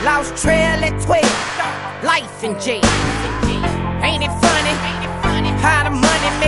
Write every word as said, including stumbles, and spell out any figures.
Lost trail at twelve, life in jail. Ain't it funny how the money